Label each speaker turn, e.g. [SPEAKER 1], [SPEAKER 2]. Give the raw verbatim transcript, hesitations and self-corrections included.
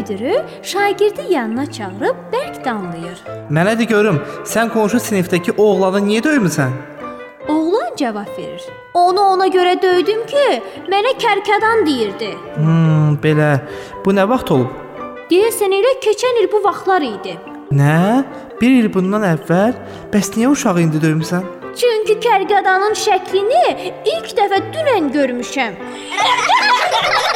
[SPEAKER 1] müdürü şagirdi yanına çağırıb bərk danlayır.
[SPEAKER 2] Mənə de görüm, sən qonşu sinifdəki oğlanı niyə döymüsən?
[SPEAKER 1] Oğlan cavab verir. Onu ona görə döydüm ki, mənə kərkədan deyirdi.
[SPEAKER 2] Hmm, belə. Bu nə vaxt olub?
[SPEAKER 1] Deyəsən elə keçən il bu vaxtlar idi.
[SPEAKER 2] Nə? Bir il bundan əvvəl? Bəs niyə uşağı indi döymüsən?
[SPEAKER 1] Çünki kərkədanın şəklini ilk dəfə dünən görmüşəm.